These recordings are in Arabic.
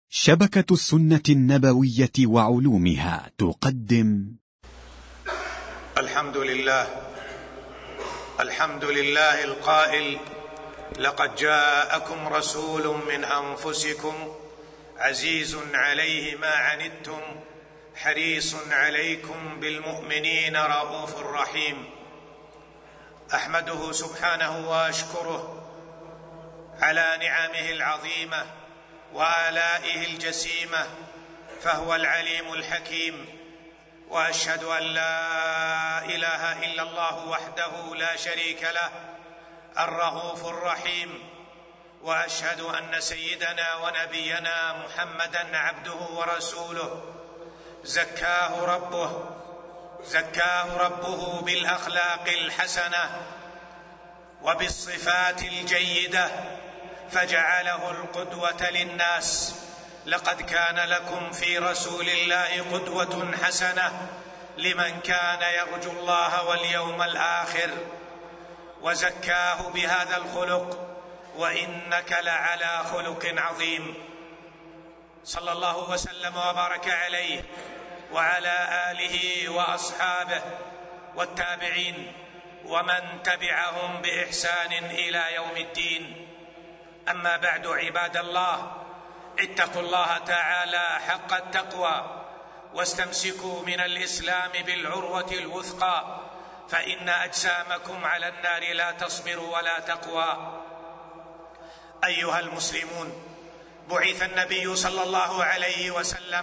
شبكة السنة النبوية وعلومها تقدم الحمد لله القائل: لقد جاءكم رسول من أنفسكم عزيز عليه ما عنتم حريص عليكم بالمؤمنين رؤوف رحيم. أحمده سبحانه وأشكره على نعمه العظيمة وآلائه الجسيمة، فهو العليم الحكيم. وأشهد أن لا إله إلا الله وحده لا شريك له الرؤوف الرحيم، وأشهد أن سيدنا ونبينا محمدًا عبده ورسوله زكاه ربه بالأخلاق الحسنة وبالصفات الجيدة، فجعله القدوة للناس. لقد كان لكم في رسول الله قدوة حسنة لمن كان يرجو الله واليوم الآخر، وزكاه بهذا الخلق: وإنك لعلى خلق عظيم. صلى الله وسلم وبارك عليه وعلى آله وأصحابه والتابعين ومن تبعهم بإحسان إلى يوم الدين. أما بعد، عباد الله، اتقوا الله تعالى حق التقوى واستمسكوا من الإسلام بالعروة الوثقى، فإن أجسامكم على النار لا تصبر ولا تقوى. أيها المسلمون، بعث النبي صلى الله عليه وسلم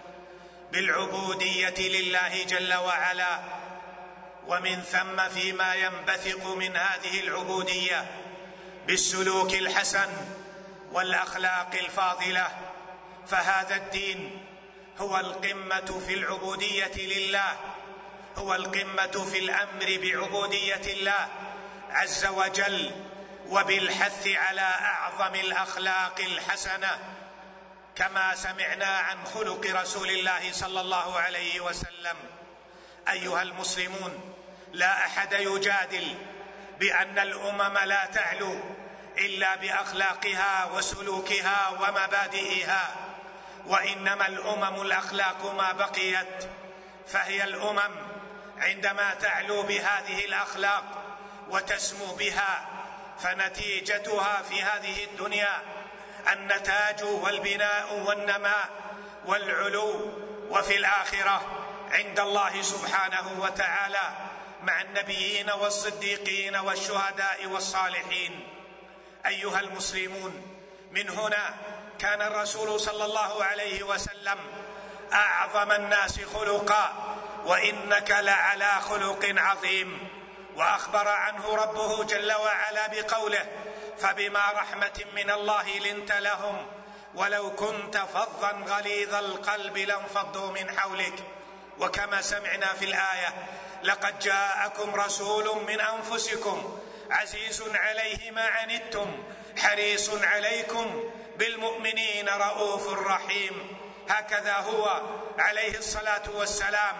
بالعبودية لله جل وعلا، ومن ثم فيما ينبثق من هذه العبودية بالسلوك الحسن والأخلاق الفاضلة. فهذا الدين هو القمة في العبودية لله، هو القمة في الأمر بعبودية الله عز وجل، وبالحث على أعظم الأخلاق الحسنة، كما سمعنا عن خلق رسول الله صلى الله عليه وسلم. أيها المسلمون، لا أحد يجادل بأن الأمم لا تعلو إلا بأخلاقها وسلوكها ومبادئها، وإنما الأمم الأخلاق ما بقيت. فهي الأمم عندما تعلو بهذه الأخلاق وتسمو بها، فنتيجتها في هذه الدنيا النتاج والبناء والنماء والعلو، وفي الآخرة عند الله سبحانه وتعالى مع النبيين والصديقين والشهداء والصالحين. أيها المسلمون، من هنا كان الرسول صلى الله عليه وسلم أعظم الناس خلقا: وإنك لعلى خلق عظيم. وأخبر عنه ربه جل وعلا بقوله: فبما رحمة من الله لنت لهم ولو كنت فظا غليظ القلب لانفضوا من حولك. وكما سمعنا في الآية: لقد جاءكم رسول من أنفسكم عزيز عليه ما عنتم حريص عليكم بالمؤمنين رؤوف رحيم. هكذا هو عليه الصلاة والسلام.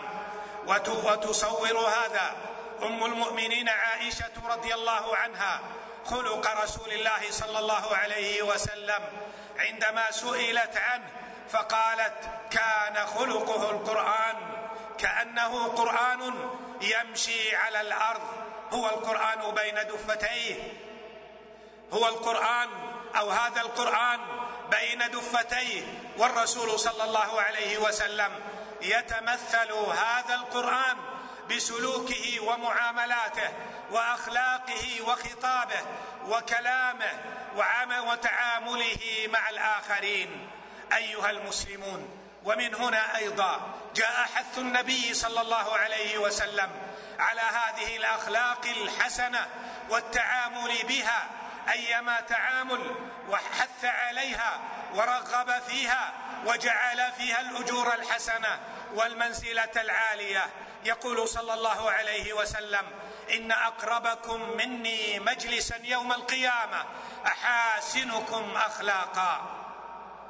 وتصور هذا أم المؤمنين عائشة رضي الله عنها خلق رسول الله صلى الله عليه وسلم عندما سئلت عنه، فقالت: كان خلقه القرآن، كأنه قرآن يمشي على الأرض. هو القرآن بين دفتيه، هو القرآن أو هذا القرآن بين دفتيه، والرسول صلى الله عليه وسلم يتمثل هذا القرآن بسلوكه ومعاملاته وأخلاقه وخطابه وكلامه وتعامله مع الآخرين. أيها المسلمون، ومن هنا أيضا جاء حث النبي صلى الله عليه وسلم على هذه الأخلاق الحسنة والتعامل بها أيما تعامل، وحث عليها ورغب فيها وجعل فيها الأجور الحسنة والمنزلة العالية. يقول صلى الله عليه وسلم: إن أقربكم مني مجلسا يوم القيامة أحاسنكم أخلاقا.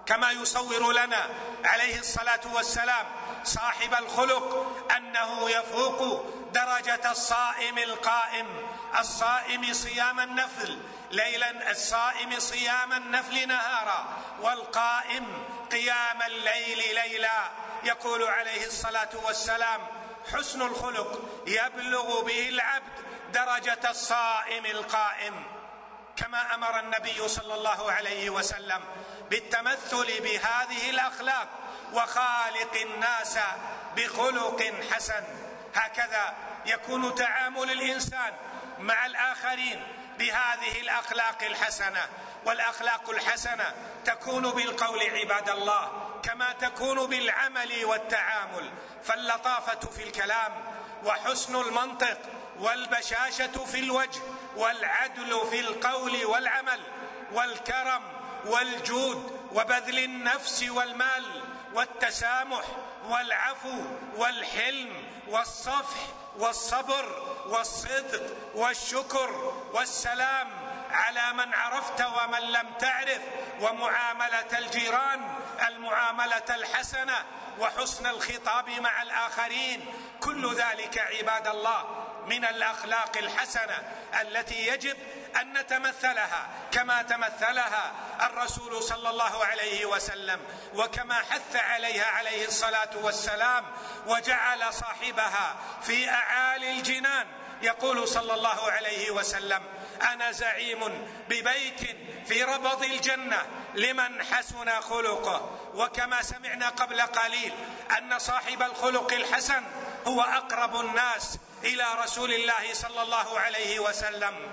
كما يصور لنا عليه الصلاة والسلام صاحب الخلق أنه يفوق درجة الصائم القائم، الصائم صيام النفل ليلا، الصائم صيام النفل نهارا، والقائم قيام الليل ليلا. يقول عليه الصلاة والسلام: حسن الخلق يبلغ به العبد درجة الصائم القائم. كما أمر النبي صلى الله عليه وسلم بالتمثل بهذه الأخلاق: وخالق الناس بخلق حسن. هكذا يكون تعامل الإنسان مع الآخرين بهذه الأخلاق الحسنة. والأخلاق الحسنة تكون بالقول عباد الله كما تكون بالعمل والتعامل، فاللطافة في الكلام، وحسن المنطق، والبشاشة في الوجه، والعدل في القول والعمل، والكرم والجود وبذل النفس والمال، والتسامح والعفو والحلم والصفح والصبر والصدق والشكر والسلام على من عرفت ومن لم تعرف، ومعاملة الجيران المعاملة الحسنة، وحسن الخطاب مع الآخرين. كل ذلك عباد الله من الأخلاق الحسنة التي يجب أن نتمثلها كما تمثلها الرسول صلى الله عليه وسلم، وكما حث عليها عليه الصلاة والسلام، وجعل صاحبها في أعالي الجنان. يقول صلى الله عليه وسلم: أنا زعيم ببيت في ربض الجنة لمن حسن خلقه. وكما سمعنا قبل قليل أن صاحب الخلق الحسن هو أقرب الناس إلى رسول الله صلى الله عليه وسلم: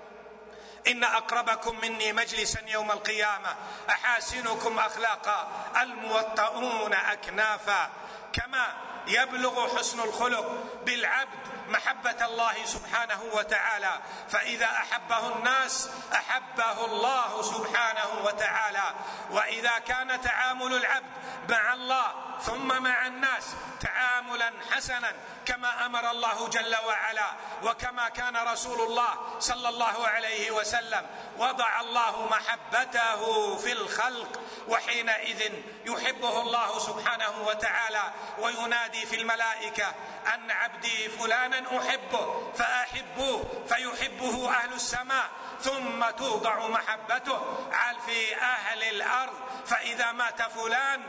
إن أقربكم مني مجلسا يوم القيامة أحاسنكم أخلاقا الموطؤون أكنافا. كما يبلغ حسن الخلق بالعبد محبة الله سبحانه وتعالى، فإذا أحبه الناس أحبه الله سبحانه وتعالى. وإذا كان تعامل العبد مع الله ثم مع الناس تعاملا حسنا كما أمر الله جل وعلا، وكما كان رسول الله صلى الله عليه وسلم، وضع الله محبته في الخلق، وحينئذ يحبه الله سبحانه وتعالى وينادي في الملائكة: أن عبدي فلانا أحبه فأحبوه، فيحبه أهل السماء، ثم توضع محبته في أهل الأرض، فإذا مات فلان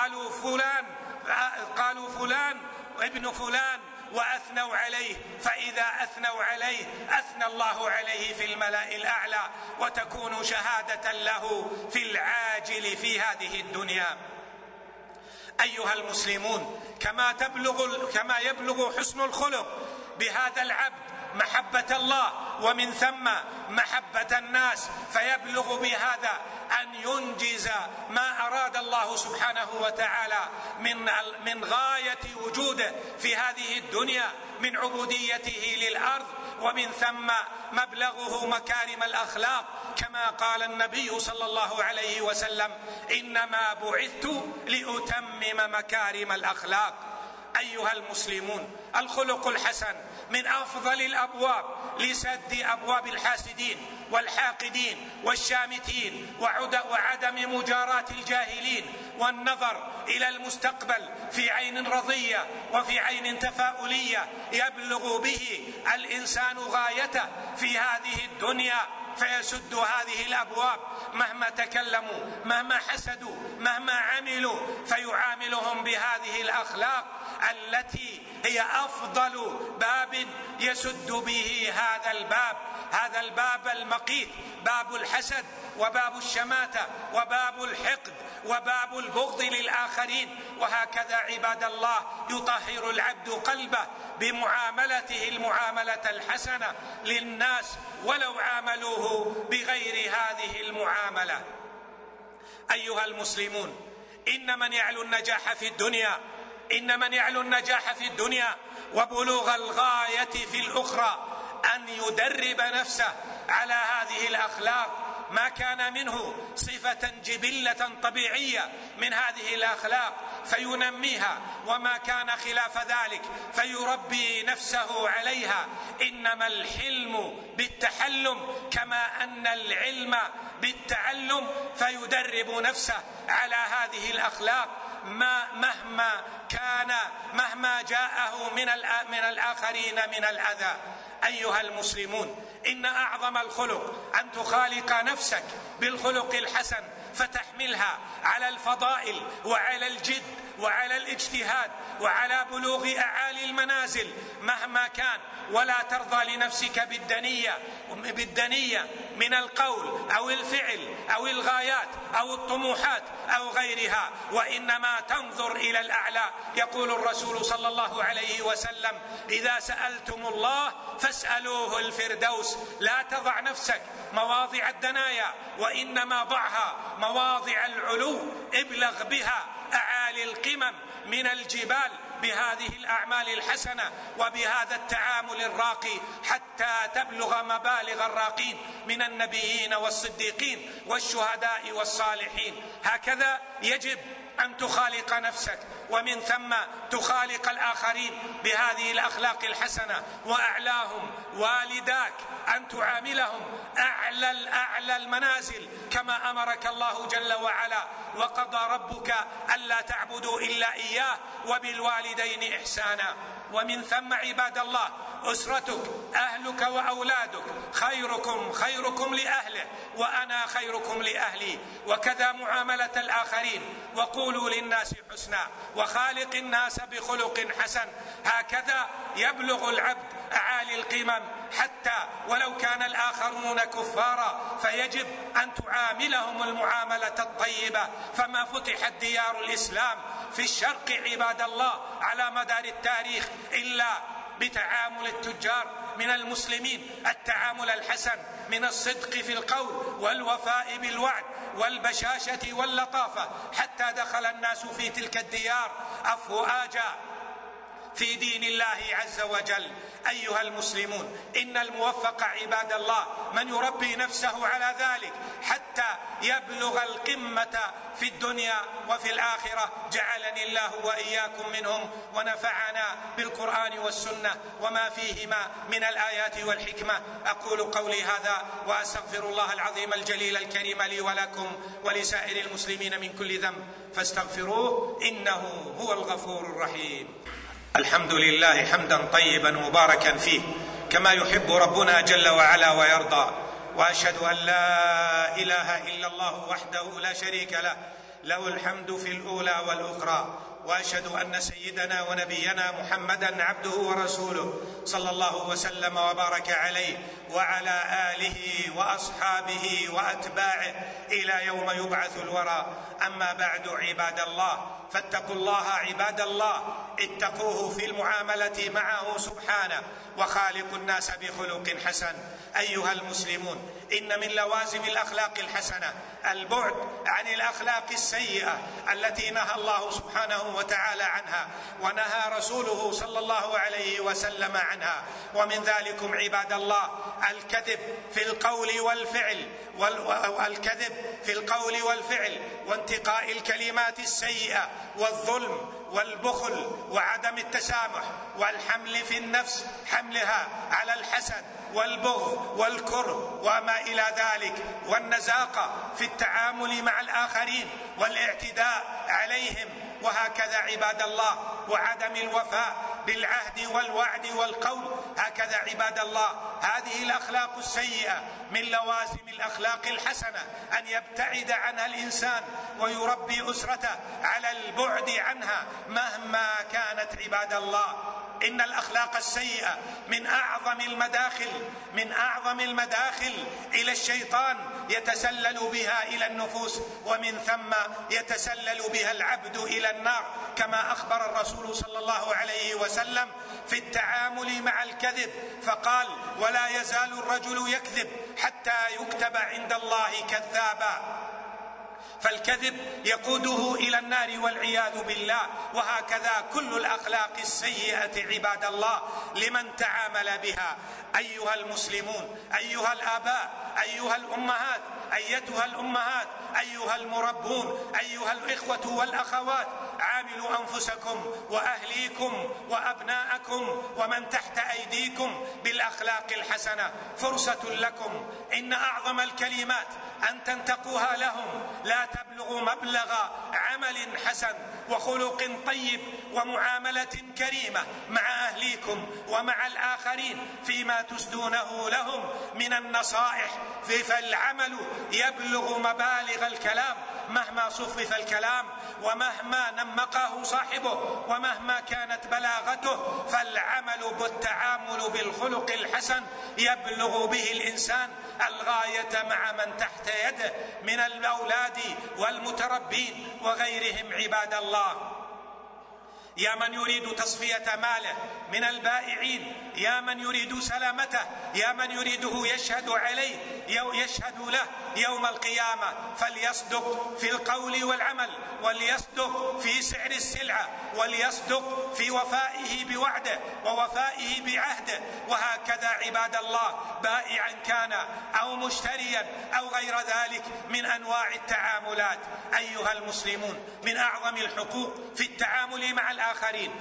قالوا فلان ابن فلان وأثنوا عليه، فإذا أثنوا عليه أثنى الله عليه في الملأ الأعلى، وتكون شهادة له في العاجل في هذه الدنيا. أيها المسلمون، كما يبلغ حسن الخلق بهذا العبد محبة الله ومن ثم محبة الناس، فيبلغ بهذا أن ينجز ما أراد الله سبحانه وتعالى من غاية وجوده في هذه الدنيا من عبوديته للأرض، ومن ثم مبلغه مكارم الأخلاق، كما قال النبي صلى الله عليه وسلم: إنما بعثت لأتمم مكارم الأخلاق. أيها المسلمون، الخلق الحسن من أفضل الأبواب لسد أبواب الحاسدين والحاقدين والشامتين، وعدم مجاراة الجاهلين، والنظر إلى المستقبل في عين رضية وفي عين تفاؤلية يبلغ به الإنسان غايته في هذه الدنيا، فيسد هذه الأبواب مهما تكلموا، مهما حسدوا، مهما عملوا، فيعاملهم بهذه الأخلاق التي هي أفضل باب يسد به هذا الباب المقيت، باب الحسد، وباب الشماتة، وباب الحقد، وباب البغض للآخرين. وهكذا عباد الله يطهر العبد قلبه بمعاملته المعاملة الحسنة للناس ولو عاملوه بغير هذه المعاملة. أيها المسلمون، إن من يعلو النجاح في الدنيا وبلوغ الغاية في الأخرى أن يدرب نفسه على هذه الأخلاق ما كان منه صفة جبلة طبيعية من هذه الأخلاق فينميها، وما كان خلاف ذلك فيربي نفسه عليها. إنما الحلم بالتحلم كما أن العلم بالتعلم، فيدرب نفسه على هذه الأخلاق مهما جاءه من الآخرين من الأذى. أيها المسلمون، إن أعظم الخلق أن تخالق نفسك بالخلق الحسن، فتحملها على الفضائل وعلى الجد وعلى الاجتهاد وعلى بلوغ أعالي المنازل مهما كان، ولا ترضى لنفسك بالدنية من القول أو الفعل أو الغايات أو الطموحات أو غيرها، وإنما تنظر إلى الأعلى. يقول الرسول صلى الله عليه وسلم: إذا سألتم الله فاسألوه الفردوس. لا تضع نفسك مواضع الدنايا، وإنما ضعها مواضع العلو. ابلغ بها أعالي القمم من الجبال بهذه الأعمال الحسنة وبهذا التعامل الراقي، حتى تبلغ مبالغ الراقين من النبيين والصديقين والشهداء والصالحين. هكذا يجب أن تخالق نفسك، ومن ثم تخالق الآخرين بهذه الأخلاق الحسنة. وأعلاهم والداك، أن تعاملهم أعلى المنازل كما أمرك الله جل وعلا: وقضى ربك ألا تعبدوا إلا إياه وبالوالدين إحسانا. ومن ثم عباد الله، أسرتك، أهلك وأولادك، خيركم لأهله وأنا خيركم لأهلي. وكذا معاملة الآخرين. وقولوا للناس حسنا وخالق الناس بخلق حسن. هكذا يبلغ العبد أعالي القمم، حتى ولو كان الآخرون كفارا فيجب أن تعاملهم المعاملة الطيبة. فما فتحت ديار الإسلام في الشرق عباد الله على مدار التاريخ إلا بتعامل التجار من المسلمين، التعامل الحسن من الصدق في القول والوفاء بالوعد والبشاشة واللطافة، حتى دخل الناس في تلك الديار أفواجا في دين الله عز وجل. أيها المسلمون، إن الموفق عباد الله من يربي نفسه على ذلك حتى يبلغ القمة في الدنيا وفي الآخرة. جعلني الله وإياكم منهم، ونفعنا بالقرآن والسنة وما فيهما من الآيات والحكمة. أقول قولي هذا وأستغفر الله العظيم الجليل الكريم لي ولكم ولسائر المسلمين من كل ذنب، فاستغفروه إنه هو الغفور الرحيم. الحمد لله حمدا طيبا مباركا فيه كما يحب ربنا جل وعلا ويرضى. وأشهد أن لا إله إلا الله وحده لا شريك له، له الحمد في الأولى والأخرى. وأشهد أن سيدنا ونبينا محمدا عبده ورسوله صلى الله وسلم وبارك عليه وعلى آله وأصحابه وأتباعه إلى يوم يبعث الورى. أما بعد عباد الله، فاتقوا الله عباد الله، اتقوه في المعاملة معه سبحانه، وخالقوا الناس بخلق حسن. أيها المسلمون، إن من لوازم الأخلاق الحسنة البعد عن الأخلاق السيئة التي نهى الله سبحانه وتعالى عنها، ونهى رسوله صلى الله عليه وسلم عنها. ومن ذلكم عباد الله الكذب في القول والفعل وانتقاء الكلمات السيئة والظلم والبخل وعدم التسامح والحمل في النفس، حملها على الحسد والبغض والكره وما إلى ذلك، والنزاقة في التعامل مع الآخرين والاعتداء عليهم، وهكذا عباد الله، وعدم الوفاء بالعهد والوعد والقول. هكذا عباد الله، هذه الأخلاق السيئة من لوازم الأخلاق الحسنة أن يبتعد عنها الإنسان ويربي أسرته على البعد عنها مهما كانت. عباد الله، إن الأخلاق السيئة من أعظم المداخل إلى الشيطان يتسلل بها إلى النفوس، ومن ثم يتسلل بها العبد إلى النار، كما أخبر الرسول صلى الله عليه وسلم في التعامل مع الكذب فقال: ولا يزال الرجل يكذب حتى يكتب عند الله كذابا. فالكذب يقوده إلى النار والعياذ بالله. وهكذا كل الأخلاق السيئة عباد الله لمن تعامل بها. أيها المسلمون، أيها الآباء، أيها الأمهات، أيتها الأمهات، أيها المربون، أيها الإخوة والأخوات، عاملوا أنفسكم وأهليكم وأبناءكم ومن تحت أيديكم بالأخلاق الحسنة. فرصة لكم، إن أعظم الكلمات أن تنتقوها لهم لا تبلغ مبلغ عمل حسن وخلق طيب ومعاملة كريمة مع أهليكم ومع الآخرين فيما تسدونه لهم من النصائح. فالعمل يبلغ مبالغ الكلام مهما صفف الكلام ومهما نمقه صاحبه ومهما كانت بلاغته، فالعمل بالتعامل بالخلق الحسن يبلغ به الإنسان الغاية مع من تحت يده من الأولاد والمتربين وغيرهم. عباد الله، يا من يريد تصفية ماله من البائعين، يا من يريد سلامته، يا من يريده يشهد عليه يشهد له يوم القيامة، فليصدق في القول والعمل، وليصدق في سعر السلعة، وليصدق في وفائه بوعده ووفائه بعهده. وهكذا عباد الله، بائعا كان أو مشتريا أو غير ذلك من أنواع التعاملات. أيها المسلمون، من أعظم الحقوق في التعامل مع الآخرين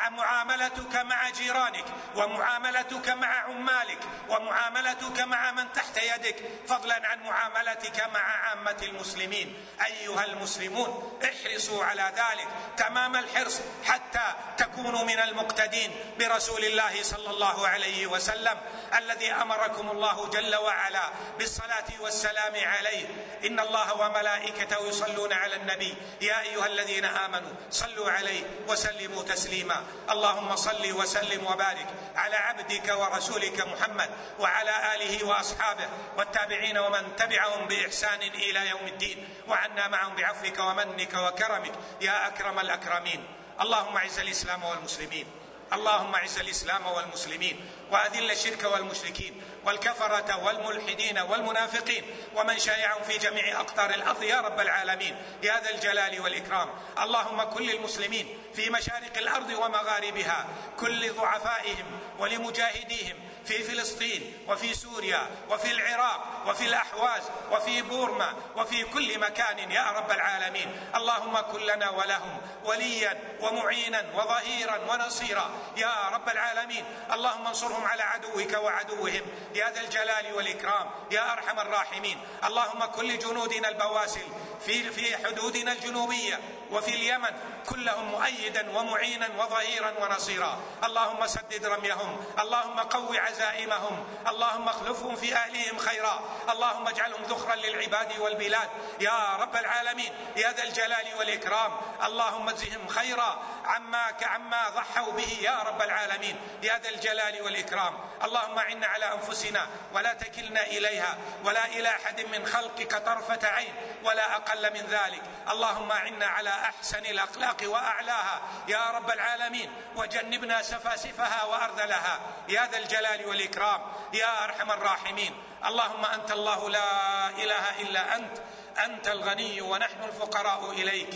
معاملتك مع جيرانك، ومعاملتك مع عمالك، ومعاملتك مع من تحت يدك، فضلا عن معاملتك مع عامة المسلمين. أيها المسلمون، احرصوا على ذلك تمام الحرص حتى تكونوا من المقتدين برسول الله صلى الله عليه وسلم الذي أمركم الله جل وعلا بالصلاة والسلام عليه. إن الله وملائكته يصلون على النبي يا أيها الذين آمنوا صلوا عليه وسلموا تسليما. اللهم صل وسلم وبارك على عبدك ورسولك محمد وعلى آله وأصحابه والتابعين ومن تبعهم بإحسان إلى يوم الدين، وعنا معهم بعفوك ومنك وكرمك يا أكرم الأكرمين. اللهم اعز الإسلام والمسلمين، اللهم اعز الإسلام والمسلمين، وأذل الشرك والمشركين والكفرة والملحدين والمنافقين ومن شايعهم في جميع أقطار الأرض يا رب العالمين يا ذا الجلال والإكرام. اللهم كن للمسلمين في مشارق الأرض ومغاربها كل ضعفائهم ولمجاهديهم في فلسطين وفي سوريا وفي العراق وفي الأحواز وفي بورما وفي كل مكان يا رب العالمين. اللهم كن لنا ولهم وليا ومعينا وظهيرا ونصيرا يا رب العالمين. اللهم انصرهم على عدوك وعدوهم يا ذا الجلال والإكرام يا أرحم الراحمين. اللهم كن لجنودنا البواسل في حدودنا الجنوبية وفي اليمن كلهم مؤيدا ومعينا وظهيرا ونصيرا. اللهم سدد رميهم، اللهم قو عزائمهم، اللهم اخلفهم في أهلهم خيرا، اللهم اجعلهم ذخرا للعباد والبلاد يا رب العالمين يا ذا الجلال والإكرام. اللهم اجزهم خيرا عما ضحوا به يا رب العالمين يا ذا الجلال والإكرام. اللهم أعنا على أنفسنا ولا تكلنا إليها ولا إلى أحد من خلقك طرفة عين ولا أقل من ذلك. اللهم أعنا على أحسن الأخلاق وأعلاها يا رب العالمين، وجنبنا سفاسفها وأرذلها يا ذا الجلال والإكرام يا أرحم الراحمين. اللهم أنت الله لا إله إلا أنت الغني ونحن الفقراء إليك.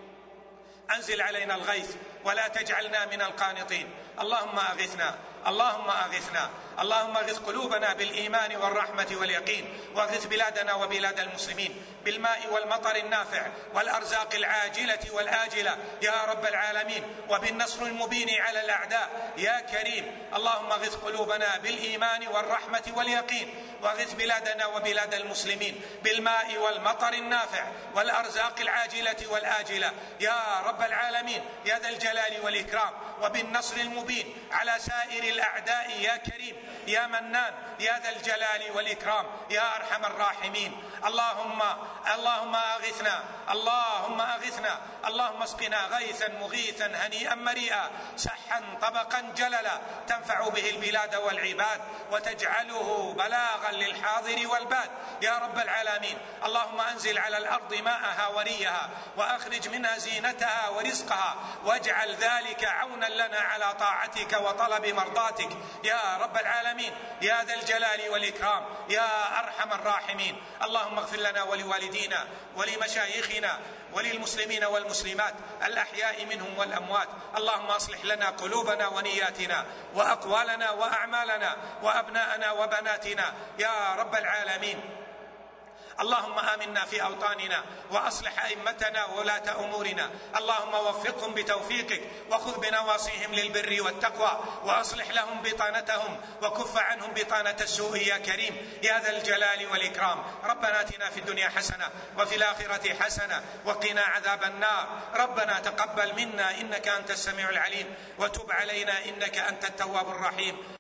أنزل علينا الغيث ولا تجعلنا من القانطين. اللهم أغثنا، اللهم أغثنا، اللهم أغث قلوبنا بالإيمان والرحمة واليقين، واغث بلادنا وبلاد المسلمين بالماء والمطر النافع والأرزاق العاجلة والآجلة يا رب العالمين، وبالنصر المبين على الأعداء يا كريم. اللهم اغث قلوبنا بالإيمان والرحمة واليقين، واغث بلادنا وبلاد المسلمين بالماء والمطر النافع والأرزاق العاجلة والآجلة يا رب العالمين يا ذا الجلال والإكرام، وبالنصر المبين على سائر الأعداء يا كريم يا منان يا ذا الجلال والإكرام يا أرحم الراحمين. اللهم أغثنا، اللهم أغثنا، اللهم اسقنا غيثا مغيثا هنيئا مريئا سحا طبقا جللا تنفع به البلاد والعباد، وتجعله بلاغا شفاء للحاضر والباد يا رب العالمين. اللهم أنزل على الأرض ماءها وريها وأخرج منها زينتها ورزقها، واجعل ذلك عونا لنا على طاعتك وطلب مرضاتك يا رب العالمين يا ذا الجلال والإكرام يا أرحم الراحمين. اللهم اغفر لنا ولوالدينا ولمشايخنا وللمسلمين والمسلمات الأحياء منهم والأموات. اللهم أصلح لنا قلوبنا ونياتنا وأقوالنا وأعمالنا وأبناءنا وبناتنا يا رب العالمين. اللهم آمنا في أوطاننا وأصلح أئمتنا وولاة أمورنا، اللهم وفقهم بتوفيقك وخذ بنواصيهم للبر والتقوى وأصلح لهم بطانتهم وكف عنهم بطانة السوء يا كريم يا ذا الجلال والإكرام. ربنا آتنا في الدنيا حسنة وفي الآخرة حسنة وقنا عذاب النار. ربنا تقبل منا إنك أنت السميع العليم وتب علينا إنك أنت التواب الرحيم.